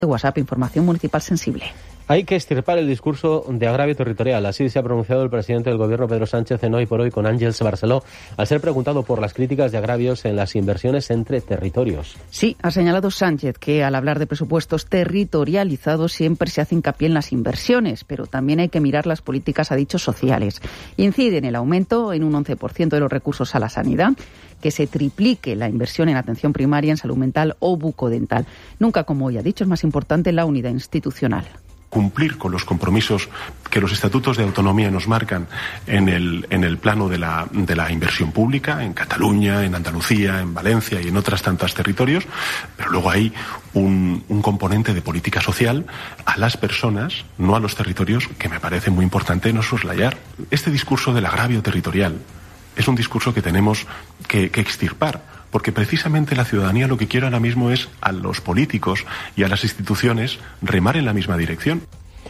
de WhatsApp, información municipal sensible. Hay que extirpar el discurso de agravio territorial. Así se ha pronunciado el presidente del Gobierno, Pedro Sánchez, en Hoy por Hoy con Àngels Barceló, al ser preguntado por las críticas de agravios en las inversiones entre territorios. Sí, ha señalado Sánchez que al hablar de presupuestos territorializados siempre se hace hincapié en las inversiones, pero también hay que mirar las políticas, ha dicho, sociales. Incide en el aumento en un 11% de los recursos a la sanidad, que se triplique la inversión en atención primaria, en salud mental o bucodental. Nunca, como hoy ha dicho, es más importante la unidad institucional. Cumplir con los compromisos que los estatutos de autonomía nos marcan en el plano de la inversión pública, en Cataluña, en Andalucía, en Valencia y en otras tantas territorios, pero luego hay un componente de política social a las personas, no a los territorios, que me parece muy importante no soslayar. Este discurso del agravio territorial es un discurso que tenemos que extirpar. Porque precisamente la ciudadanía lo que quiere ahora mismo es a los políticos y a las instituciones remar en la misma dirección.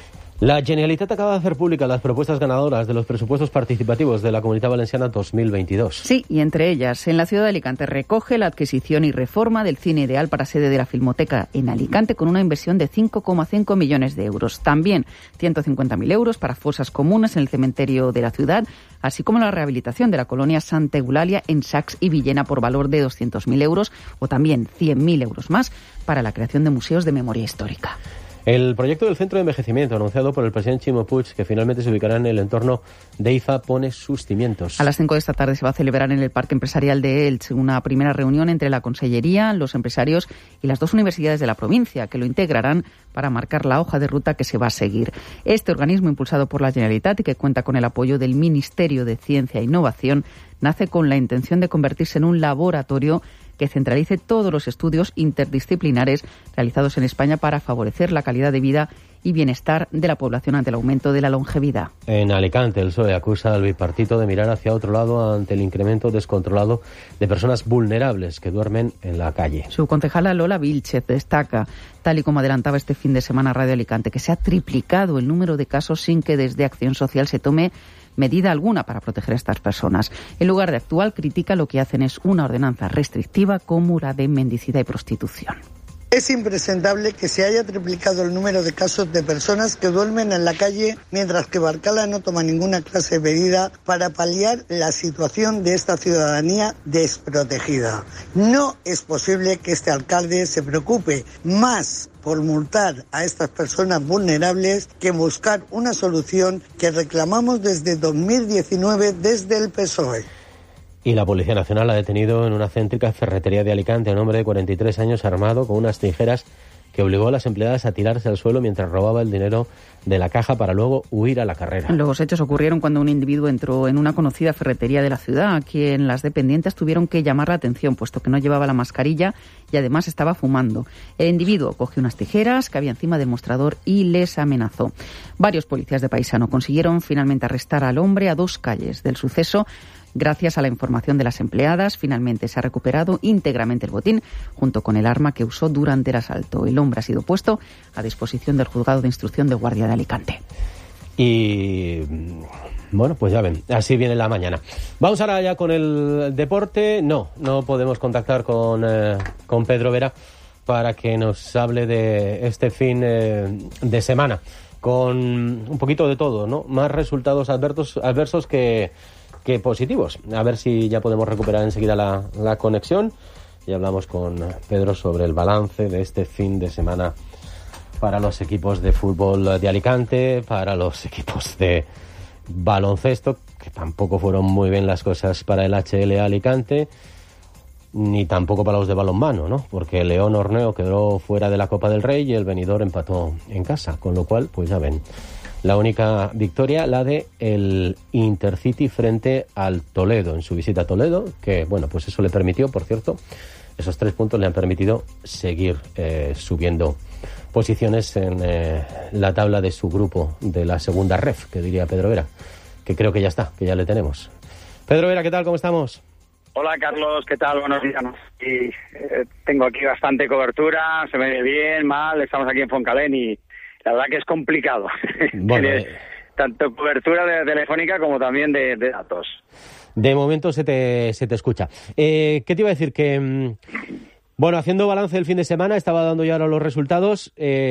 La Generalitat acaba de hacer públicas las propuestas ganadoras de los presupuestos participativos de la Comunitat Valenciana 2022. Sí, y entre ellas, en la ciudad de Alicante recoge la adquisición y reforma del cine ideal para sede de la Filmoteca en Alicante con una inversión de 5,5 millones de euros. También 150.000 euros para fosas comunes en el cementerio de la ciudad, así como la rehabilitación de la colonia Santa Eulàlia en Sacs y Villena por valor de 200.000 euros o también 100.000 euros más para la creación de museos de memoria histórica. El proyecto del centro de envejecimiento anunciado por el presidente Ximo Puig, que finalmente se ubicará en el entorno de IFA, pone sus cimientos. A las 5 de esta tarde se va a celebrar en el Parque Empresarial de Elche una primera reunión entre la Consellería, los empresarios y las dos universidades de la provincia, que lo integrarán para marcar la hoja de ruta que se va a seguir. Este organismo, impulsado por la Generalitat y que cuenta con el apoyo del Ministerio de Ciencia e Innovación, nace con la intención de convertirse en un laboratorio que centralice todos los estudios interdisciplinares realizados en España para favorecer la calidad de vida y bienestar de la población ante el aumento de la longevidad. En Alicante, el PSOE acusa al bipartito de mirar hacia otro lado ante el incremento descontrolado de personas vulnerables que duermen en la calle. Su concejala Lola Vilchez destaca, tal y como adelantaba este fin de semana Radio Alicante, que se ha triplicado el número de casos sin que desde Acción Social se tome medida alguna para proteger a estas personas. En lugar de actuar, critica lo que hacen es una ordenanza restrictiva como la de mendicidad y prostitución. Es impresentable que se haya triplicado el número de casos de personas que duermen en la calle mientras que Barcala no toma ninguna clase de medida para paliar la situación de esta ciudadanía desprotegida. No es posible que este alcalde se preocupe más por multar a estas personas vulnerables que buscar una solución que reclamamos desde 2019 desde el PSOE. Y la Policía Nacional ha detenido en una céntrica ferretería de Alicante a un hombre de 43 años armado con unas tijeras que obligó a las empleadas a tirarse al suelo mientras robaba el dinero de la caja para luego huir a la carrera. Los hechos ocurrieron cuando un individuo entró en una conocida ferretería de la ciudad, a quien las dependientes tuvieron que llamar la atención, puesto que no llevaba la mascarilla y además estaba fumando. El individuo cogió unas tijeras que había encima del mostrador y les amenazó. Varios policías de Paisano consiguieron finalmente arrestar al hombre a 2 calles del suceso. Gracias a la información de las empleadas, finalmente se ha recuperado íntegramente el botín, junto con el arma que usó durante el asalto. El hombre ha sido puesto a disposición del Juzgado de Instrucción de Guardia de Alicante. Y bueno, pues ya ven, así viene la mañana. Vamos ahora ya con el deporte. No podemos contactar con Pedro Vera para que nos hable de este fin de semana, con un poquito de todo, ¿no? Más resultados adversos que positivos. A ver si ya podemos recuperar enseguida la conexión y hablamos con Pedro sobre el balance de este fin de semana para los equipos de fútbol de Alicante, para los equipos de baloncesto, que tampoco fueron muy bien las cosas para el HL Alicante, ni tampoco para los de balonmano, ¿no? Porque León Orneo quedó fuera de la Copa del Rey y el Benidorm empató en casa, con lo cual, pues ya ven, la única victoria, la de el Intercity frente al Toledo, en su visita a Toledo, que, bueno, pues eso le permitió, por cierto, esos 3 puntos le han permitido seguir subiendo posiciones en la tabla de su grupo de la segunda ref, que diría Pedro Vera, que creo que ya está, que ya le tenemos. Pedro Vera, ¿qué tal? ¿Cómo estamos? Hola, Carlos, ¿qué tal? Buenos días. Y, tengo aquí bastante cobertura, se me ve bien, mal, estamos aquí en Foncalén y la verdad que es complicado. Bueno, tanto cobertura de telefónica como también de datos. De momento se te escucha. ¿Qué te iba a decir? Que Bueno, haciendo balance del fin de semana, estaba dando ya ahora los resultados.